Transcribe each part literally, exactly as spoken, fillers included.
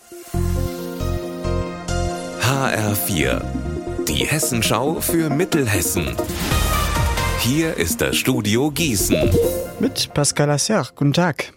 H R vier, die Hessenschau für Mittelhessen. Hier ist das Studio Gießen. Mit Pascal Lasser. Guten Tag.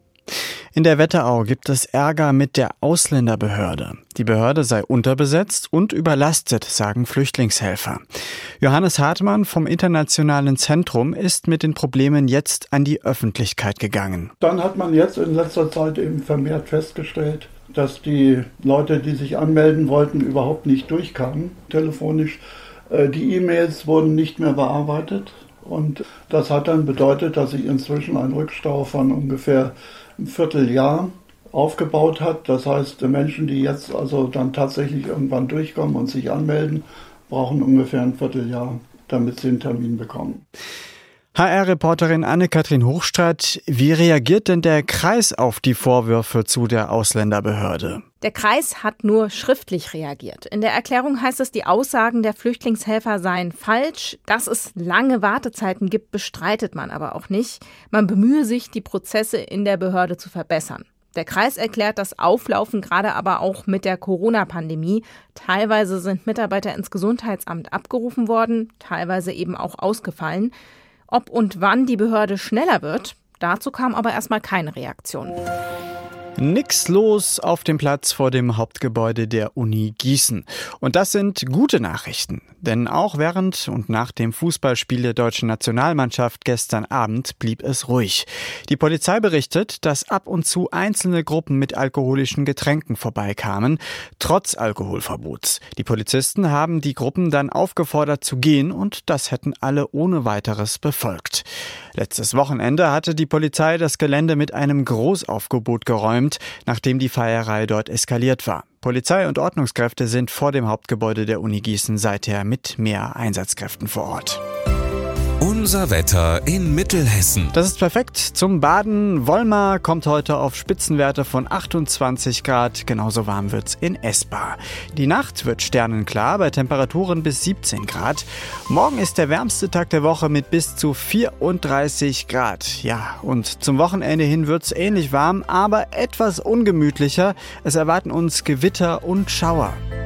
In der Wetterau gibt es Ärger mit der Ausländerbehörde. Die Behörde sei unterbesetzt und überlastet, sagen Flüchtlingshelfer. Johannes Hartmann vom Internationalen Zentrum ist mit den Problemen jetzt an die Öffentlichkeit gegangen. Dann hat man jetzt in letzter Zeit eben vermehrt festgestellt, dass die Leute, die sich anmelden wollten, überhaupt nicht durchkamen, telefonisch. Die E-Mails wurden nicht mehr bearbeitet und das hat dann bedeutet, dass sich inzwischen ein Rückstau von ungefähr einem Vierteljahr aufgebaut hat. Das heißt, die Menschen, die jetzt also dann tatsächlich irgendwann durchkommen und sich anmelden, brauchen ungefähr ein Vierteljahr, damit sie einen Termin bekommen. H R-Reporterin Anne-Kathrin Hochstraat, wie reagiert denn der Kreis auf die Vorwürfe zu der Ausländerbehörde? Der Kreis hat nur schriftlich reagiert. In der Erklärung heißt es, die Aussagen der Flüchtlingshelfer seien falsch. Dass es lange Wartezeiten gibt, bestreitet man aber auch nicht. Man bemühe sich, die Prozesse in der Behörde zu verbessern. Der Kreis erklärt das Auflaufen gerade aber auch mit der Corona-Pandemie. Teilweise sind Mitarbeiter ins Gesundheitsamt abgerufen worden, teilweise eben auch ausgefallen. Ob und wann die Behörde schneller wird, dazu kam aber erstmal keine Reaktion. Nix los auf dem Platz vor dem Hauptgebäude der Uni Gießen. Und das sind gute Nachrichten. Denn auch während und nach dem Fußballspiel der deutschen Nationalmannschaft gestern Abend blieb es ruhig. Die Polizei berichtet, dass ab und zu einzelne Gruppen mit alkoholischen Getränken vorbeikamen, trotz Alkoholverbots. Die Polizisten haben die Gruppen dann aufgefordert zu gehen und das hätten alle ohne weiteres befolgt. Letztes Wochenende hatte die Polizei das Gelände mit einem Großaufgebot geräumt, nachdem die Feierei dort eskaliert war. Polizei und Ordnungskräfte sind vor dem Hauptgebäude der Uni Gießen seither mit mehr Einsatzkräften vor Ort. Unser Wetter in Mittelhessen. Das ist perfekt zum Baden. Wolmar kommt heute auf Spitzenwerte von achtundzwanzig Grad. Genauso warm wird's in Espa. Die Nacht wird sternenklar bei Temperaturen bis siebzehn Grad. Morgen ist der wärmste Tag der Woche mit bis zu vierunddreißig Grad. Ja, und zum Wochenende hin wird's ähnlich warm, aber etwas ungemütlicher. Es erwarten uns Gewitter und Schauer.